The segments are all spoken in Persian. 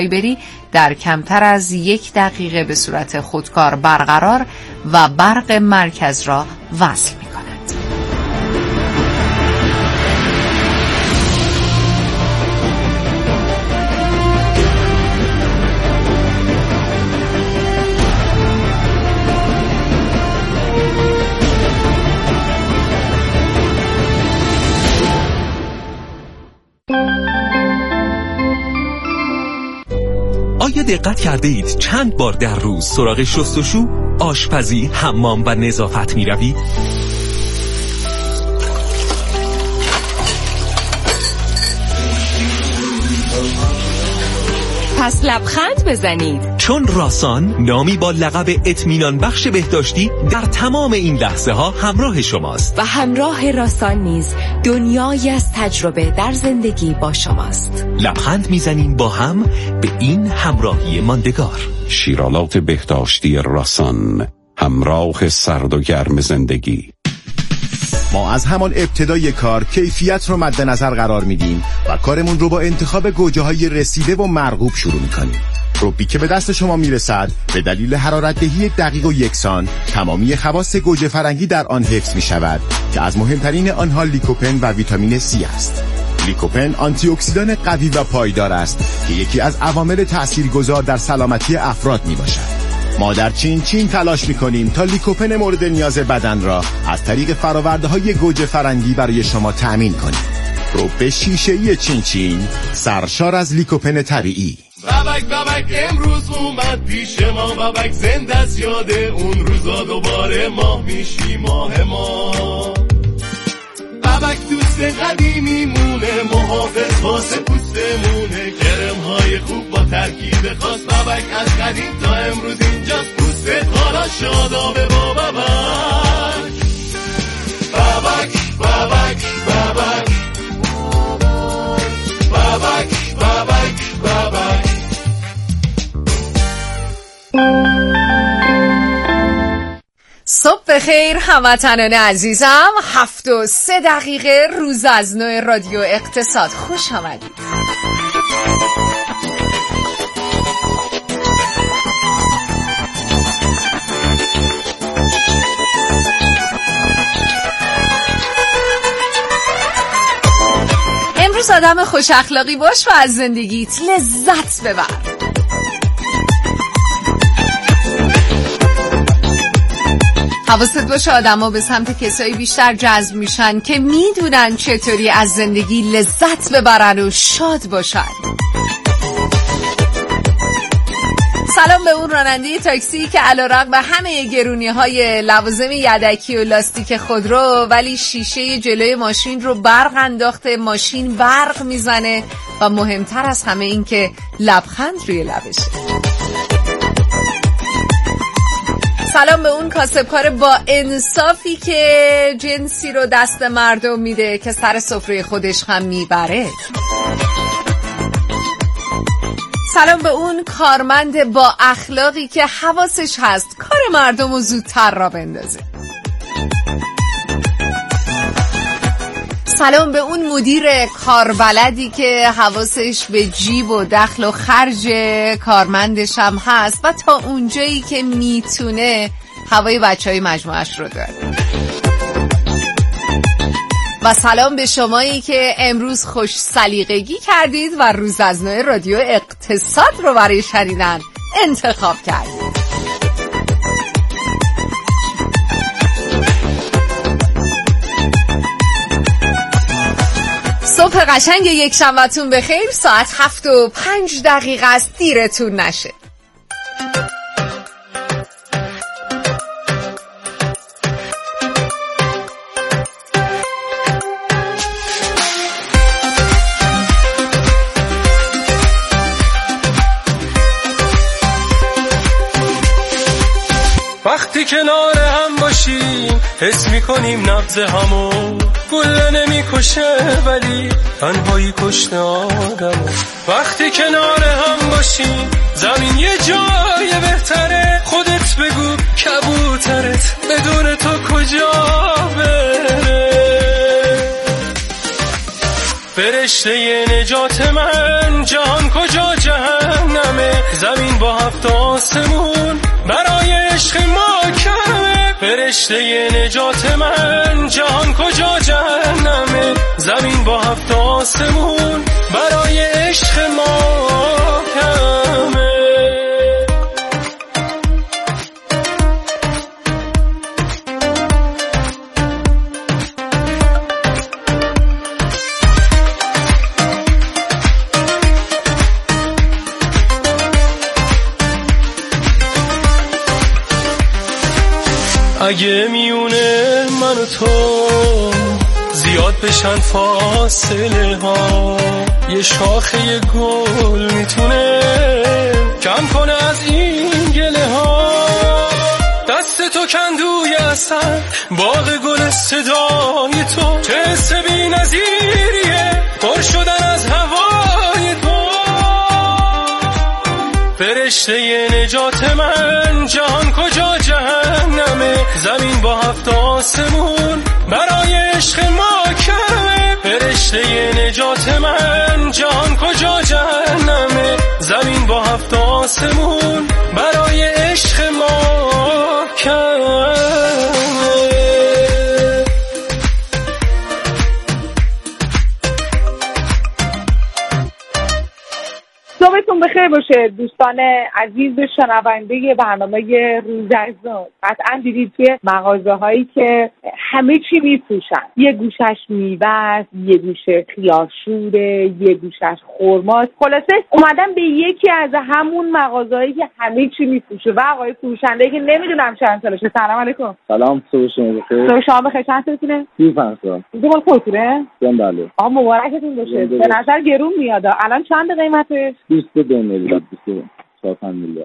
بری در کمتر از 1 دقیقه به صورت خودکار برقرار و برق مرکز را وصل می کند. آیا دقت کرده اید چند بار در روز سراغ شستشو، آشپزی، حمام و نظافت می روید؟ پس لبخند بزنید، چون راسان نامی با لقب اطمینان بخش بهداشتی در تمام این لحظه ها همراه شماست و همراه راسان نیز دنیایی از تجربه در زندگی با شماست. لبخند میزنیم با هم به این همراهی ماندگار. شیرالات بهداشتی راسان، همراه سرد و گرم زندگی. ما از همان ابتدای کار کیفیت رو مد نظر قرار میدیم و کارمون رو با انتخاب گوجه‌های رسیده و مرغوب شروع میکنیم. روبی که به دست شما میرسد به دلیل حرارت‌دهی دقیق و یکسان تمامی خواص گوجه فرنگی در آن حفظ میشود که از مهمترین آنها لیکوپن و ویتامین C است. لیکوپن آنتی اکسیدان قوی و پایدار است که یکی از عوامل تاثیرگذار در سلامتی افراد میباشد. ما در چین تلاش میکنیم تا لیکوپن مورد نیاز بدن را از طریق فرآورده‌های گوجه فرنگی برای شما تأمین کنیم. روب شیشه‌ای چین سرشار از لیکوپن طبیعی. بابک امروز اومد پیش ما، بابک زنده است یاد اون روزا، دوباره ماه میشی ماه ما. بابک دوست قدیمی مونه، محافظ واسه پوستمونه، کرم‌های خوب با ترکیب خاص. بابک از قدیم تا امروز اینجاست، پوستت حالا شادابه با بابک. بابک بابک بابک بابک بابک بابک. صبح بخیر هموطنان عزیزم. 7:03 روز از نو رادیو اقتصاد، خوش آمدید. امروز آدم خوش اخلاقی باش و از زندگیت لذت ببر. حواست باشه آدم ها به سمت کسایی بیشتر جذب میشن که میدونن چطوری از زندگی لذت ببرن و شاد باشن. سلام به اون راننده تاکسی که علیرغم همه گرونی‌های لوازم یدکی و لاستیک خودرو ولی شیشه جلوی ماشین رو برق انداخته، ماشین برق میزنه و مهمتر از همه این که لبخند روی لبشه. سلام به اون کاسبکار با انصافی که جنسی رو دست مردم میده که سر سفره خودش هم میبره. سلام به اون کارمند با اخلاقی که حواسش هست کار مردم رو زودتر را بندازه. سلام به اون مدیر کاربلدی که حواسش به جیب و دخل و خرج کارمندش هم هست و تا اونجایی که میتونه هوای بچهای مجموعش رو داره. و سلام به شمایی که امروز خوش سلیقگی کردید و روز از نو رادیو اقتصاد رو برای شنیدن انتخاب کردید. صبح قشنگ یک شنبه‌تون بخیر. ساعت 7:05 است، دیرتون نشه. وقتی کنار هم باشیم حس میکنیم نبض همو، گله نمیکشه ولی تنهایی کشته آدمو. وقتی کنار هم باشیم زمین یه جای بهتره، خودت بگو کبوترت بدون تو کجا بره. فرشته نجات من جهان کجا جهنم نجات من، جهان کجا جهنمه، زمین با 7 آسمون برای عشق ما کمه. اگه میونه من و تو زیاد بشن فاصله ها، یه شاخه گل میتونه کم کنه از این گله ها. دست تو کندوی اثر، باغ گل صدای تو، چه حس بی نظیریه پر شدن از هوای تو. فرشته نجات من، جهان کجا جهنمه، زمین با 7 آسمون برای عشق ما کمه. فرشته نجات من، جهان کجا جهنمه، زمین با 7 آسمون برای عشق ما کمه. صبحتون بخیر باشه دوستان عزیز شنونده برنامه روزافزون. قطعا دیدید توی مغازه هایی که همه چی میفروشن، یه گوشش میوه است، یه گوشه خیارشوره، یه گوشش خرماست. خلاصه اومدم به یکی از همون مغازه هایی که همه چی میفروشه و آقای فروشنده که نمیدونم چند سالشه. سلام علیکم. سلام، صبح شما بخیر. صبح شما بخیر. چند سالتونه؟ 35 سال. دیگه مال خودتونه؟ بله. آقا مبارکتون باشه. به نظر گرون میاد. الان چند قیمتش؟ 22 میلیارد، 24 میلیارد.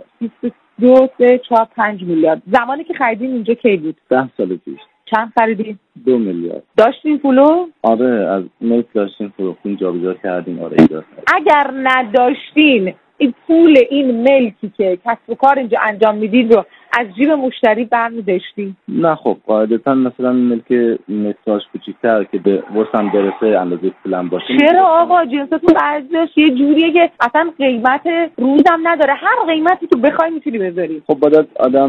22 3 4 5 میلیارد. زمانی که خریدین اینجا کی بود؟ 10 سال پیش. چند خریدین؟ 2 میلیارد. داشتین پولو؟ آره، از ملک داشتین، فروختین، جابجا کردین. آره ایجاد. اگر نداشتین این پول این ملکی که کسب و کار اینجا انجام میدید رو از جیب مشتری برمی‌داشتین؟ نه خب قاعدتا مثلا ملک متراژ کوچیک‌تر که به وسم برسه اندازه پولم باشه. چرا آقا جنستون ارزش یه جوریه که اصلا قیمت روزم نداره، هر قیمتی که بخوای میتونی بذاری. خب باید آدم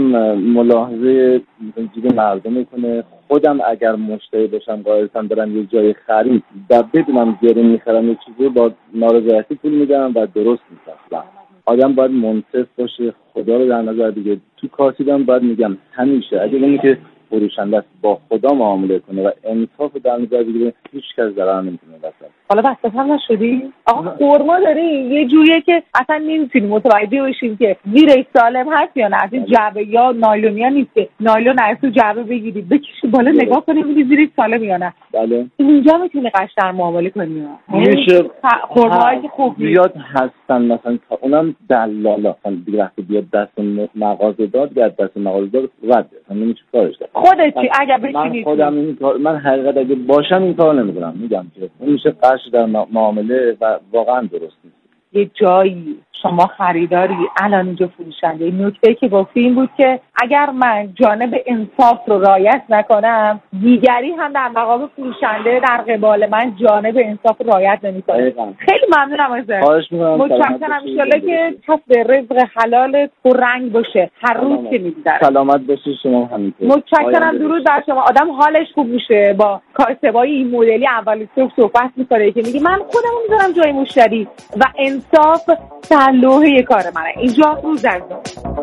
ملاحظه جیب مردم میکنه. خودم اگر مشتری باشم قاعدتا برم یه جای خرید و بدونم گرون میخرم یه چیزی با نارضایتی پول میدم و درست میسازم. آدم باید منصف باشه، خدا رو در نظر بگیره. تو کارتیدم باید میگم همیشه اگه اونی که فروشنده است با خدا معامله کنه و انصاف در نظر بگیره، هیچ کس ضرر نمیکنه. حالا بس هم نشدی؟ آقا خرما داری یه جوریه که اصلا نمیتونی متوجه بشیم که زیرش سالم هست یا نه. از این جعبه یا نایلونیا نیست که نایلون از تو جعبه بگیری بکشی بالا نگاه کنی ببینی زیرش سالم یا نه. بله. اینجا میتونی قشنگ معامله کنی. میشه. خرمایی که خوب زیاد هستن مثلا اونم دلالا دیگه وقتی بیاد دست مغازه دار بیاد دست مغازه دار رد نمیشه کارش کرد. خودت چی اگر بشینی؟ من خودم این کار، من حقیقت اگه باشم این کار نمیدونم، میگم که اون میشه قش در معامله و واقعا درست نیست. یه جایی شما خریداری الان اینجا فروشنده، نکته که گفتی این بود که اگر من جانب انصاف رو رعایت نکنم دیگری هم در مقام فروشنده در قبال من جانب انصاف رو رعایت نمی‌کنه. خیلی ممنونم ازت. خواهش می‌کنم. متشکرم. ان شاءالله که کسب رزق حلال پررنگ باشه هر روز که می‌گذره. سلامت باشید شما همینطور. متشکرم. درود بر شما. آدم حالش خوب میشه با کاسبای این مدلی اول صحبت می‌کنه که میگه من خودمو می‌ذارم جای مشتری و انصاف در لوحه کار منه. اینجا روزافزون.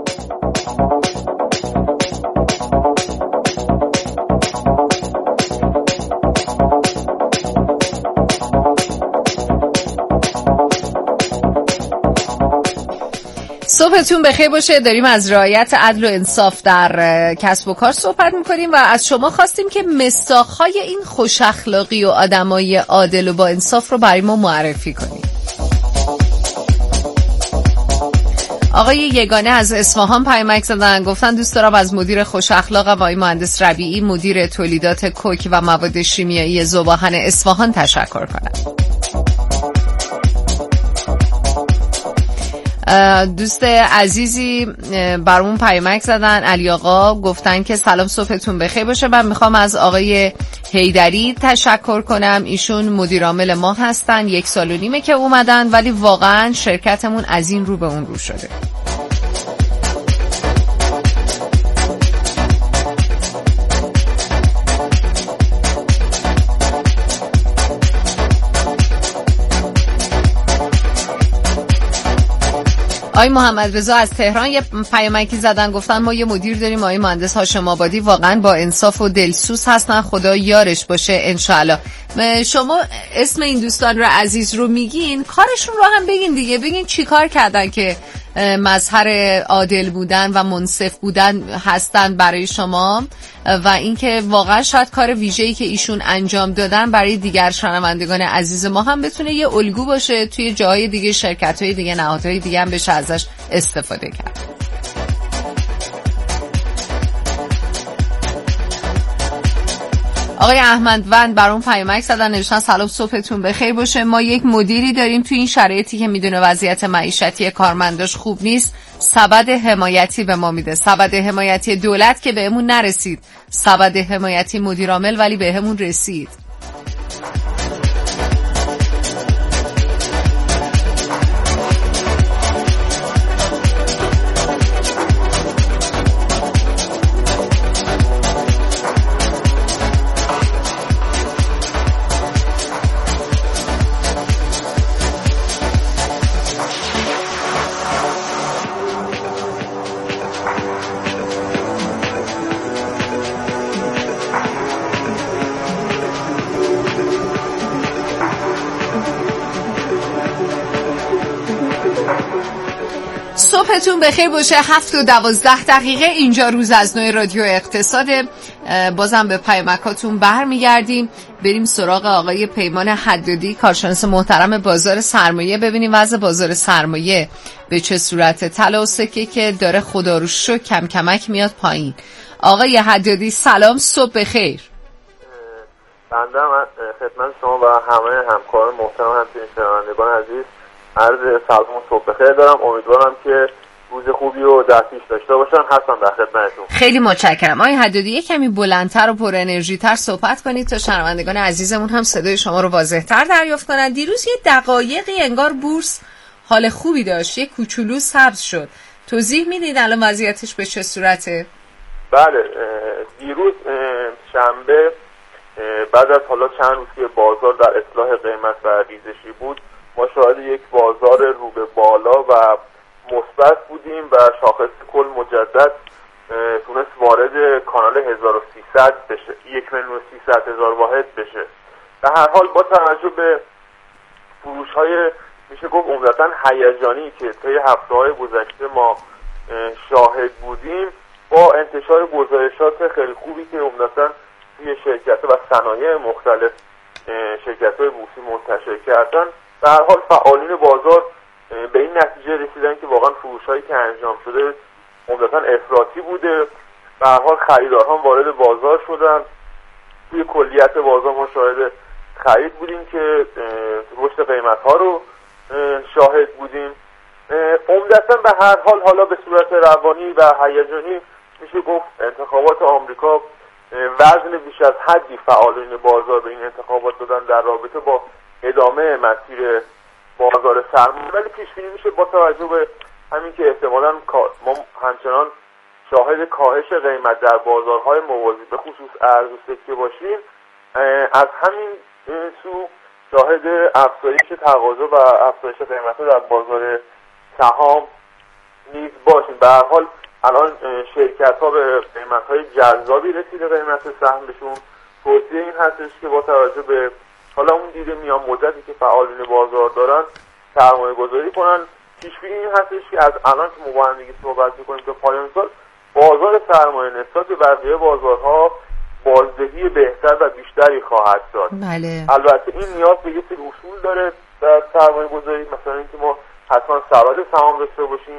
صبحتون بخیر باشه. داریم از رعایت عدل و انصاف در کسب و کار صحبت میکنیم و از شما خواستیم که مصداق‌های این خوش اخلاقی و آدمای عادل و با انصاف رو برای ما معرفی کنیم. آقای یگانه از اصفهان پیامک زدن، گفتن دوست دارم از مدیر خوش اخلاق آقای مهندس ربیعی مدیر تولیدات کوک و مواد شیمیایی ذوباهن اصفهان تشکر کنم. دوست عزیزی برامون پیامک زدن، علی آقا، گفتن که سلام صبحتون بخیر باشه. من میخوام از آقای حیدری تشکر کنم. ایشون مدیر عامل ما هستن، 1.5 سال که اومدن ولی واقعا شرکتمون از این رو به اون رو شده. آقای محمد رضا از تهران یه پیامکی زدن، گفتن ما یه مدیر داریم آقای مهندس هاشم آبادی، واقعا با انصاف و دلسوز هستن، خدا یارش باشه انشالله. شما اسم این دوستان رو عزیز رو میگین، کارشون رو هم بگین دیگه، بگین چی کار کردن که مظهر عادل بودن و منصف بودن هستن برای شما و اینکه واقعا شاید کار ویژه‌ای که ایشون انجام دادن برای دیگر شنوندگان عزیز ما هم بتونه یه الگو باشه، توی جاهای دیگه، شرکت‌های دیگه، نهادهای دیگه هم بشه ازش استفاده کرد. آقای احمدوند برام پیامک زدن، نوشتن سلام صبحتون بخیر باشه، ما یک مدیری داریم توی این شرایطی که میدونه وضعیت معیشتی کارمنداش خوب نیست، سبد حمایتی به ما میده، سبد حمایتی دولت که بهمون نرسید، سبد حمایتی مدیر عامل ولی بهمون رسید. صبحتون بخیر باشه. 7:12 اینجا روز از نو رادیو اقتصاد. بازم به پیامکاتون برمیگردیم، بریم سراغ آقای پیمان حدادی، کارشناس محترم بازار سرمایه، ببینیم وضع بازار سرمایه به چه صورته. طلا و سکه که داره خدا رو شکر کم کمک میاد پایین. آقای حدادی سلام، صبح بخیر. بنده خدمت شما و همه همکاران محترم، همچنین شنوندگان عزیز عرض سلام و صبح بخیر دارم. امیدوارم که روز خوبی و در پیش داشته باشن. هستم در خدمتتون. خیلی متشکرم. آقای حدادی یک کمی بلندتر و پر انرژی تر صحبت کنید تا شنوندگان عزیزمون هم صدای شما رو واضح‌تر دریافت کنن. دیروز یه دقایقی انگار بورس حال خوبی داشت، یه کوچولو سبز شد. توضیح میدید الان وضعیتش به چه صورته؟ بله، دیروز شنبه بعد از حالا چند روز که بازار در اصلاح قیمت و ریزشی بود، ما شاهد یک بازار رو به بالا و مثبت بودیم و شاخص کل مجدد تونست وارد کانال 1300 بشه، 1,300,000 واحد بشه. در هر حال با توجه به فروش‌های میشه گفت عمدتاً هیجانی که طی هفته‌های گذشته ما شاهد بودیم، با انتشار گزارشات خیلی خوبی که عمدتاً توی شرکت‌ها و صنایع مختلف شرکت‌های بورسی منتشر کردن، در هر حال فعالین بازار به این نتیجه رسیدن که واقعا فروش‌هایی که انجام شده عمدتاً افراطی بوده. به هر حال خریدارها وارد بازار شدن. توی کلیت بازار ما شاهد خرید بودیم که رشد قیمت‌ها رو شاهد بودیم. عمدتاً به هر حال حالا به صورت روانی و هیجانی میشه گفت انتخابات آمریکا وزن بیش از حدی فعالین بازار به این انتخابات دادن در رابطه با ادامه مسیر بازار سرمایه، ولی پیش بینی میشه با توجه به همین که احتمالاً ما همچنان شاهد کاهش قیمت در بازارهای موازی به خصوص ارز و سکه باشیم، از همین سو شاهد افزایش تقاضا و افزایش قیمت‌ها در بازار سهام نیز باشیم. به هر حال الان شرکت‌ها به قیمت‌های جذابی رسیده قیمت سهمشون. توصیه این هستش که با توجه به حالا اون دیده میان مدتی که فعالین بازار دارن سرمایه گذاری کنن. پیش بینی این هستش که از الان که ما با هم دیگه صحبت می‌کنیم تا پایان سال بازار سرمایه نسبت به بقیه بازارها بازدهی بهتر و بیشتری خواهد داد. بله. البته این نیاز به یه سری اصول داره در سرمایه گذاری، مثلا اینکه ما حتما سبد سهام داشته باشیم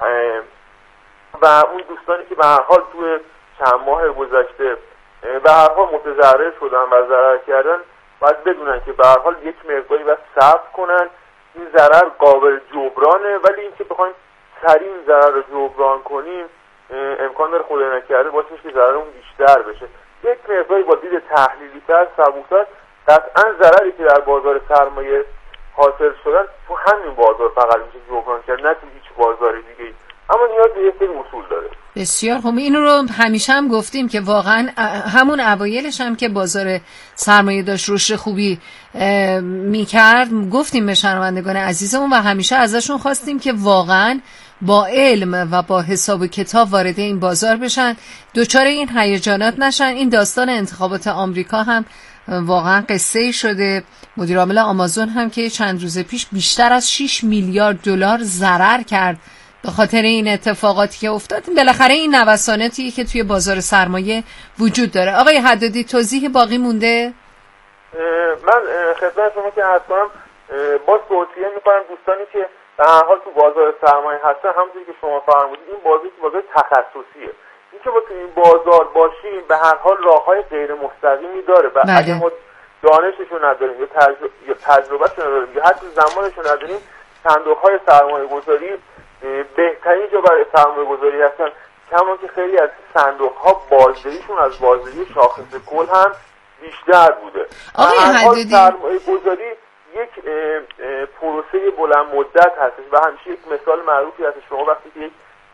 و اون دوستانی که به هر حال توی چند ماه گذشته به هر حال متضرر شدن و ضرر کردن باید بدونن که به هر حال یک مقداری باید صبر کنن. این ضرر قابل جبرانه، ولی اینکه بخوایم سریع این ضرر رو جبران کنیم امکان داره خدای نکرده باشه که ضررمون بیشتر بشه. یک مقداری با دید تحلیلی تر، صبورتر، قطعا ضرری که در بازار سرمایه حاصل شدن تو همین بازار فقط میشه جبران کرد، نه تو هیچ بازار دیگه. اما نیاز به یک سری اصول داره. بسیار خب. این رو همیشه هم گفتیم که واقعا همون اوایلش هم که بازار سرمایه داشت رشد خوبی میکرد، گفتیم به شنوندگان عزیزمون و همیشه ازشون خواستیم که واقعا با علم و با حساب و کتاب وارد این بازار بشن، دوچار این هیجانات نشن. این داستان انتخابات آمریکا هم واقعا قصه شده. مدیر عامل آمازون هم که چند روز پیش بیشتر از 6 میلیارد دلار ضرر کرد به خاطر این اتفاقاتی که افتاد. بالاخره این نوساناتی که توی بازار سرمایه وجود داره. آقای حدادی توضیح باقی مونده؟ من خدمت شما که عرض کنم، باز توصیه میکنم دوستانی که به هر حال تو بازار سرمایه هستن، همونطوری که شما فرمودید این بازار تخصصیه. اینکه ما تو این بازار باشیم به هر حال راههای غیر مستقیمی داره و اگه ما دانششو نداریم یا تجربهشو نداریم یا حتی زمانشو نداریم، صندوق‌های سرمایه‌گذاری بهترین جا برای سرمایه‌گذاری هستن. کما که خیلی از صندوق‌ها بازدهیشون از بازدهی شاخص کل هم بیشتر بوده. آقای حدادی، سرمایه‌گذاری یک پروسه بلند مدت هستش و همیشه یک مثال معروفی هست. شما وقتی که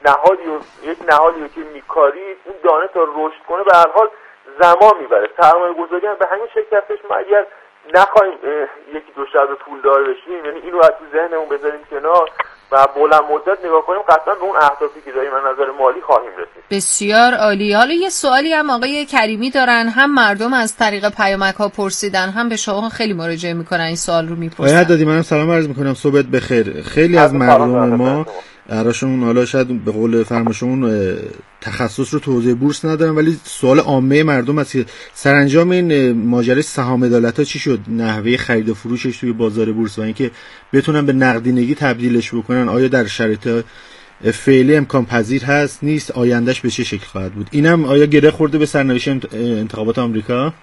یک نهادی رو که میکارید اون دانه تا رشد کنه به هر حال زمان میبره. سرمایه‌گذاری هم به همین شکل هستش. ما اگر نخوایم یکی دو شب پولدار بشیم، یعنی اینو از تو ذهنمون بذاریم کنار و بلند مدت نگاه کنیم، قطعا به اون اهدافی که داریم از نظر مالی خواهیم رسید. بسیار عالی. حالا یه سوالی هم آقای کریمی دارن، هم مردم از طریق پیامک ها پرسیدن، هم به شما خیلی مراجعه میکنن این سوال رو میپرسن. آقای حدادی منم سلام عرض میکنم، صبحت بخیر. خیلی از مردم ما براشون حالا شاید به قول فرمایشمون تخصص رو تو حوزه بورس ندارن، ولی سوال عامه مردم است که سرانجام این ماجرای سهام عدالت‌ها چی شد؟ نحوه خرید و فروشش توی بازار بورس و اینکه بتونن به نقدینگی تبدیلش بکنن، آیا در شرایط فعلی امکان پذیر هست نیست؟ آیندهش به چه شکل خواهد بود؟ اینم آیا گره خورده به سرنوشت انتخابات آمریکا؟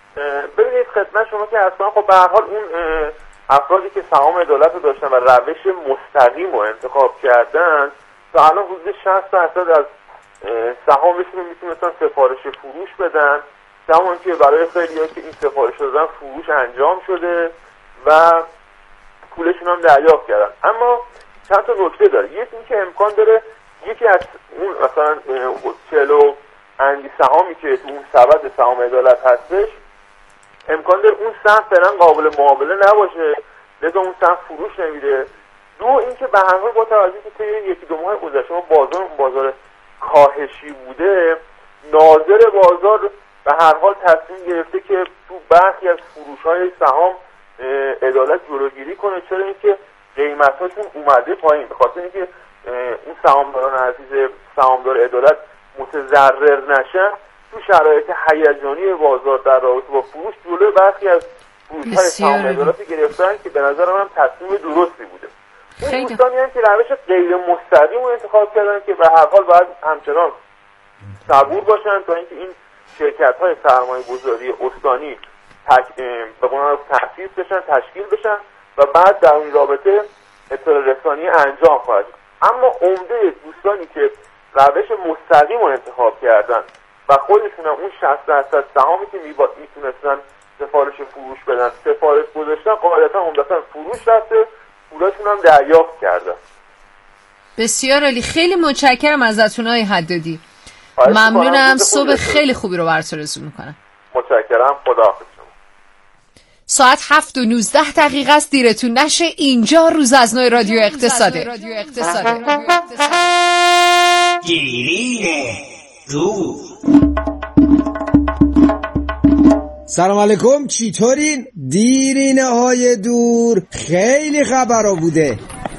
ببینید خدمت شما که اصلا خب به هر حال اون افرادی که سهام عدالت رو داشتن و روش مستقیم رو انتخاب کردن تا الان حدود 60% از سهامشون رو میتونستن سفارش فروش بدن، زمانی که برای خیلی‌ها که این سفارش دادن فروش انجام شده و پولشون هم دریافت کردن. اما چند تا نکته داره. یکی این که امکان داره یکی از اون مثلا 40 اندی سهامی که تو اون سبد سهام عدالت هستش، امکان داره اون سهم فعلا قابل معامله نباشه، لذا اون سهم فروش نمیره. دو اینکه به هر حال با توجه که طی یکی دو ماه گذشته بازار کاهشی بوده، ناظر بازار به هر حال تصمیم گرفته که تو برخی از فروش‌های سهام عدالت جلوگیری کنه. چرا اینکه قیمتاشون اومده پایین، به خاطر اینکه اون سهامداران عزیز سهامدار عدالت متضرر نشن، تو شرایط هیجانی بازار در رابطه با فروش جلوی برخی از فروش‌های سهام عدالت گرفتن که به نظر من تصمیم درستی بوده. این دوستانی هم که روش غیر مستقیم رو انتخاب کردن که به هر حال باید همچنان صبور باشن تا اینکه این شرکت‌های سرمایه‌گذاری استانی به قول تأسیس بشن، تشکیل بشن و بعد در این رابطه اطلاع رسانی انجام خواهد. اما عمده دوستانی که روش مستقیم رو انتخاب کردن و خودشون هم اون 60% سهامی که میتونستن سفارش فروش بدن سفارش گذاشتن، قاعدتا عمدتا فروش رفته، پولاشون هم دریافت کردن. بسیار عالی. خیلی متشکرم ازتون آقای حدادی. ممنونم. صبح خیلی خوبی رو براتون آرزو میکنم. متشکرم. خداحافظ. ساعت 7:19 است. دیرتون نشه. اینجا روز از نو رادیو اقتصاده. سلام علیکم، چطورین؟ دیرینه های دور خیلی خبرها بوده.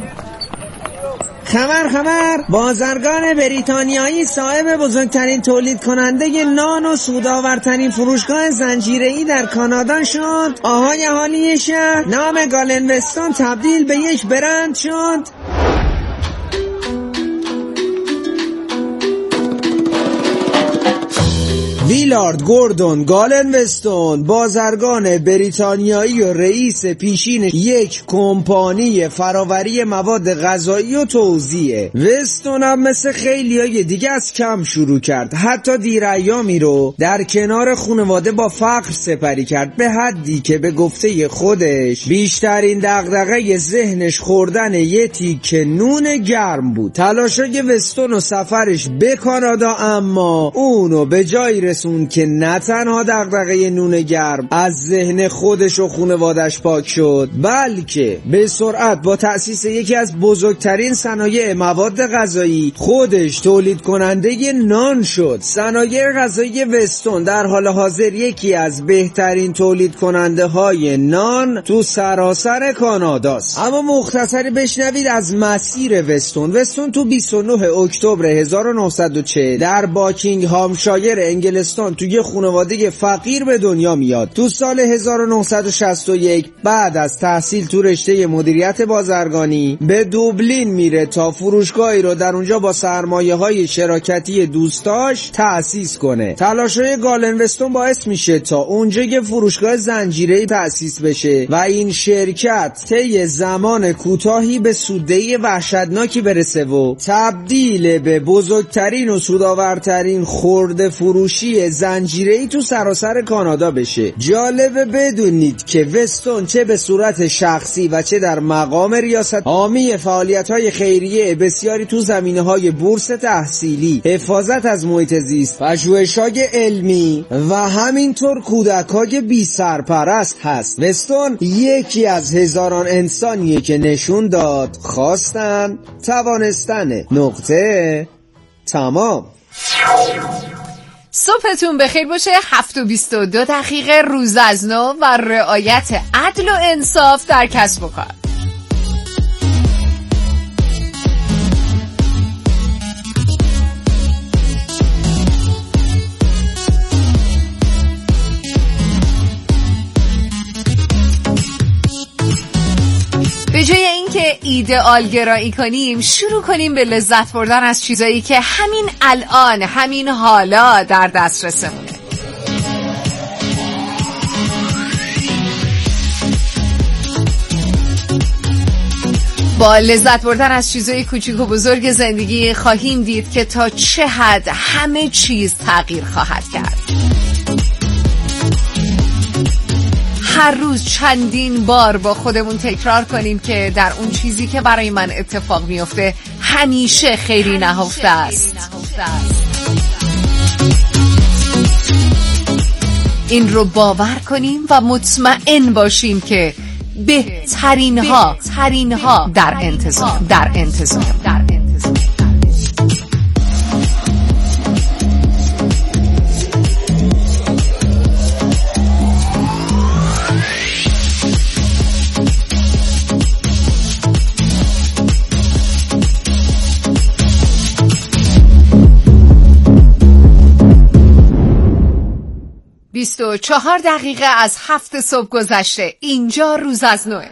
خبر بازرگان بریتانیایی صاحب بزرگترین تولید کننده نان و سودآورترین فروشگاه زنجیره‌ای در کانادا شد. آهای حالی شهر نام گالن وستون تبدیل به یک برند شد. میلارد گوردون گالن وستون، بازرگان بریتانیایی و رئیس پیشین یک کمپانی فراوری مواد غذایی و توزیعه. وستون هم مثل خیلیای دیگه از کم شروع کرد، حتی دیر ایامی رو در کنار خانواده با فقر سپری کرد، به حدی که به گفته خودش بیشترین دغدغه ذهنش خوردن یه تیکه نون گرم بود. تلاشای وستون و سفرش به کانادا اما اونو به جایی رسوند که نه تنها دغدغه نون گرم از ذهن خودش و خانواده‌اش پاک شد، بلکه به سرعت با تأسیس یکی از بزرگترین صنایع مواد غذایی خودش تولید کننده نان شد. صنایع غذایی وستون در حال حاضر یکی از بهترین تولید کننده های نان تو سراسر کاناداست. اما مختصری بشنوید از مسیر وستون. وستون تو 29 اکتبر 1940 در باکینگهامشایر انگلستان توی یه خانواده فقیر به دنیا میاد. تو سال 1961 بعد از تحصیل تو رشته مدیریت بازرگانی به دوبلین میره تا فروشگاهی رو در اونجا با سرمایه‌های شراکتی دوستاش تأسیس کنه. تلاش‌های گالن وستون باعث میشه تا اونجا یه فروشگاه زنجیره‌ای تأسیس بشه و این شرکت طی زمان کوتاهی به سوددهی وحشتناکی برسه و تبدیل به بزرگترین و سودآورترین خرده فروشی زنجیره‌ای تو سراسر کانادا بشه. جالبه بدونید که وستون چه به صورت شخصی و چه در مقام ریاست حامی فعالیت‌های خیریه بسیاری تو زمینه‌های بورس تحصیلی، حفاظت از محیط زیست، پژوهش‌های علمی و همینطور کودک‌های بی سرپرست هست. وستون یکی از هزاران انسانیه که نشون داد خواستن توانستنه. نقطه تمام. صبحتون بخیر باشه. 7:22 روز از نو و رعایت عدل و انصاف در کسب و کار. به جای اینکه ایدئال گرایی کنیم، شروع کنیم به لذت بردن از چیزایی که همین الان، همین حالا در دسترسمونه. با لذت بردن از چیزای کوچیک و بزرگ زندگی خواهیم دید که تا چه حد همه چیز تغییر خواهد کرد. هر روز چندین بار با خودمون تکرار کنیم که در اون چیزی که برای من اتفاق میفته همیشه خیری نهفته است. این رو باور کنیم و مطمئن باشیم که بهترین ها در انتظار. 24 دقیقه از 7 صبح گذشته. اینجا روز از نوه.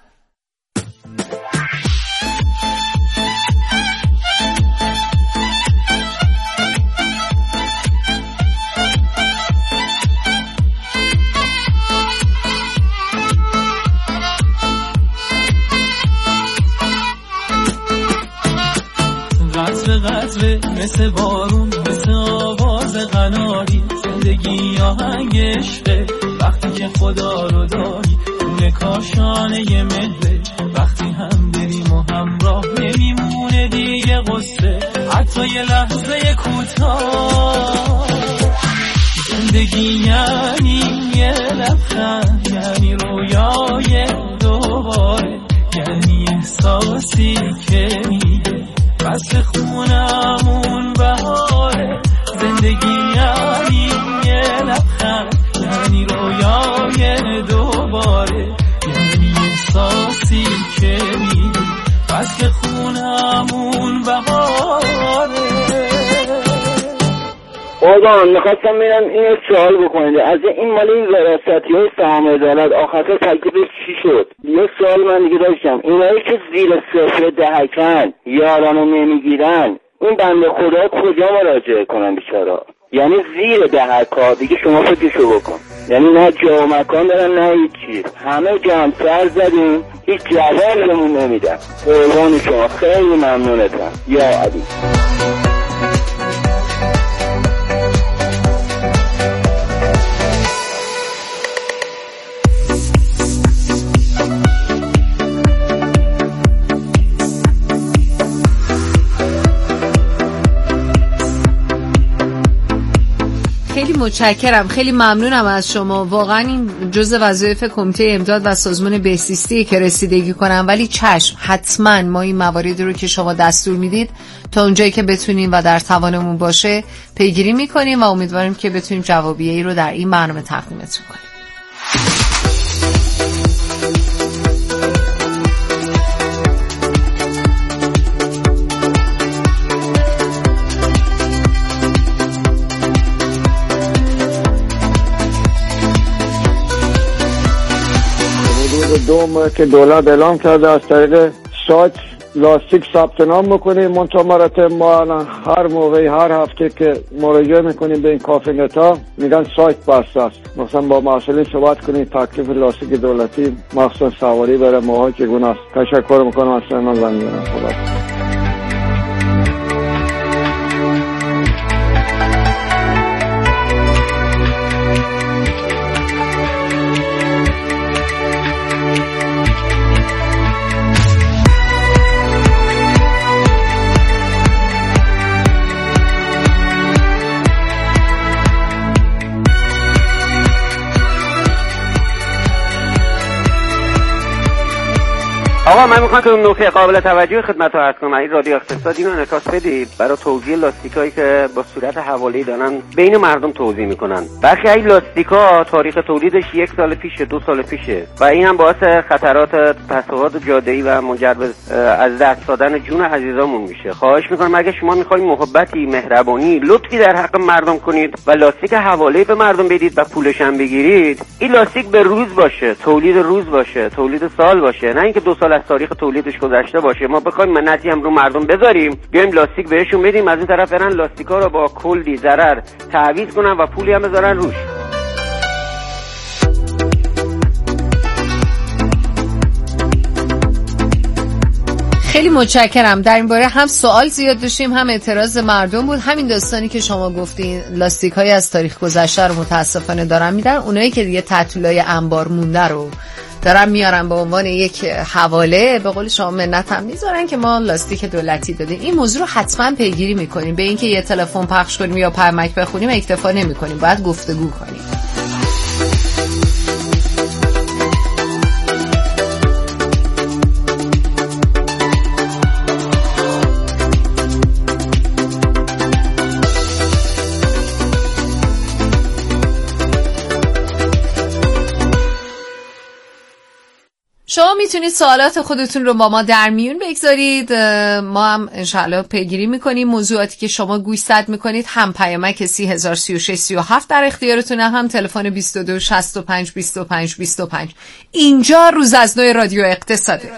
قطره مثل بارون، مثل آواز قناری، زندگی آهنگ عشقه وقتی که خدا رو داری، خونه کاشانه ی مهره وقتی هم بریم و همراه نمیمونه دیگه قصه، حتی یه لحظه کوتاه. زندگی یعنی یه لبخند، یعنی رویای دوباره، یعنی احساسی که میده بس خونمون بهاره. زندگی یعنی یه لبخند، یعنی رویای دوباره، یعنی احساسی که میده بس خونمون بهاره. آقا میخواستم میرم این سوال بکنید، از این مال این وراستی های سهام عدالت آخر تکلیفش چی شد؟ یه سوال من دیگه داشتم، اینایی که زیر صفر دهکن یارانو نمیگیرن، این بنده خدا کجا مراجعه کنن بیچارا؟ یعنی زیر دهک‌ها دیگه شما فکرشو بکن، یعنی نه جا و مکان دارن نه هیچ چیز، همه جمع سر زدیم هیچ جواب بهمون نمیدن. قربان شما، خیلی ممنونتم یا علی. خیلی متشکرم، خیلی ممنونم از شما. واقعا این جزء وظایف کمیته امداد و سازمان بهزیستی که رسیدگی کنم، ولی چشم، حتما ما این مواردی رو که شما دستور میدید تا اونجایی که بتونیم و در توانمون باشه پیگیری میکنیم و امیدواریم که بتونیم جوابیه ای رو در این برنامه تقدیمتون کنیم. دوم که دولت اعلام کرده از طریق سایت لاستیک ثبت نام میکنیم. منتها مراتب ما الان هر موقعی هر هفته که مراجعه میکنیم به این کافی نتا میگن سایت بسته است. مثلا با مسئولین صحبت کنیم تکلیف لاستیک دولتی مخصوصا سواری برای ماها چگونه است. تشکر میکنم از شما. ممنونم. خدا آقا من میخوام که اون نکته قابل توجه خدمت رو عرض کنم. این رادیو اقتصادی رو انعکاس بدید برای توزیع لاستیکایی که با صورت حواله‌ای دارن بین مردم توزیع میکنن. برخی این لاستیکا تاریخ تولیدش 1 سال پیشه، 2 سال پیشه و این هم باعث خطرات تصادفات جاده‌ای و منجر به از دست دادن جون عزیزامون میشه. خواهش میکنم اگه شما میخواید محبتی، مهربانی، لطفی در حق مردم کنید و لاستیک حواله‌ای به مردم بدید و پولش هم بگیرید، این لاستیک به روز باشه، تولید روز باشه، تولید سال باشه، نه اینکه 2 سال از تاریخ تولیدش گذشته باشه. ما بخوایم منتی هم رو مردم بذاریم بیایم لاستیک بهشون بدیم، از این طرف برن لاستیکا رو با کلی ضرر تعویض کنن و پولی هم بذارن روش. خیلی متشکرم. در این باره هم سوال زیاد داشتیم، هم اعتراض مردم بود. همین داستانی که شما گفتین لاستیک های از تاریخ گذشته رو متاسفانه دارن میدن، اونایی که دیگه تعطیلای انبار مونده رو دارن میارن به عنوان یک حواله، به قول شما منت هم میذارن که ما لاستیک دولتی دادیم. این موضوع رو حتما پیگیری میکنیم. به اینکه یه تلفن پخش کنیم یا پیامک بخونیم اکتفا نمیکنیم، باید گفتگو کنیم. شما میتونید سوالات خودتون رو با ما در میون بگذارید، ما هم انشاءالله پیگیری میکنیم. موضوعاتی که شما گوشزد میکنید هم پیامک 303637 در اختیارتونه، هم تلفن 22652525. اینجا روز از نو رادیو اقتصاده.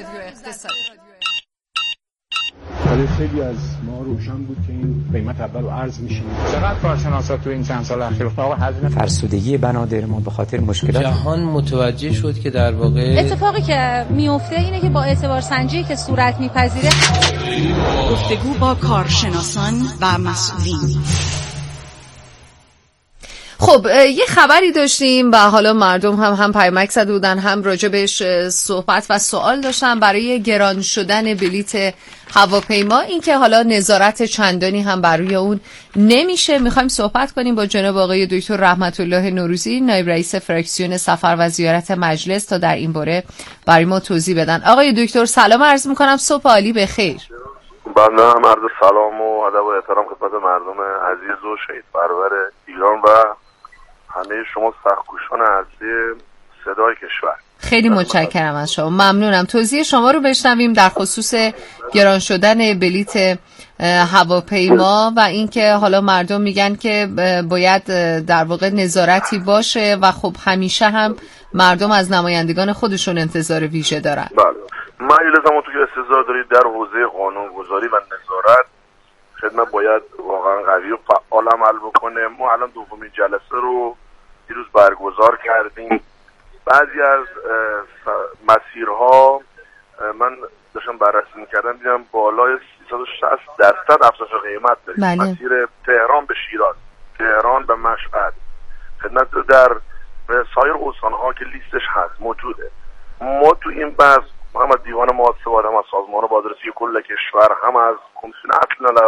ولی خیلی از ما روشن بود که این قیمت اول رو عرض میشه. چقدر کارشناسا تو این چند سال اخیر هزینه فرسودگی بنادر ما به خاطر مشکلات جهان متوجه شد که در واقع اتفاقی که میفته اینه که با اعتبار سنجی که صورت میپذیره، گفتگو با کارشناسان و مسئولین. خب یه خبری داشتیم و حالا مردم هم پیامک زده بودن، هم راجع بهش صحبت و سوال داشتن برای گران شدن بلیت هواپیما. این که حالا نظارت چندانی هم بر روی اون نمیشه. میخوایم صحبت کنیم با جناب آقای دکتر رحمت الله نوروزی، نایب رئیس فراکسیون سفر و زیارت مجلس، تا در این باره برای ما توضیح بدن. آقای دکتر سلام عرض میکنم، صبح عالی بخیر. بنده هم عرض سلام و ادب و احترام خدمت مردم عزیز و شهید پرور ایران و همه شما سختگوشان عزیز صدای کشور. خیلی متشکرم از شما، ممنونم. توضیح شما رو بشنویم در خصوص گران شدن بلیت هواپیما و اینکه حالا مردم میگن که باید در واقع نظارتی باشه و خب همیشه هم مردم از نمایندگان خودشون انتظار ویژه دارن. بله، ما ایلزاماتو که انتظار دارید در حوزه قانونگذاری و نظارت خدمت باید واقعا قوی و فعال عمل بکنه. ما الان دومین جلسه رو دیروز برگزار کردیم. بعضی از مسیرها من داشتم بررسی می‌کردم دیدم بالای 360% افزایش قیمت داریم. مسیر تهران به شیراز، تهران به مشهد، خدمت در سایر استان‌ها که لیستش هست موجوده. ما تو این بحث هم از دیوان محاسبات، هم از سازمان بازرسی کل کشور، هم از کمیسیون اصل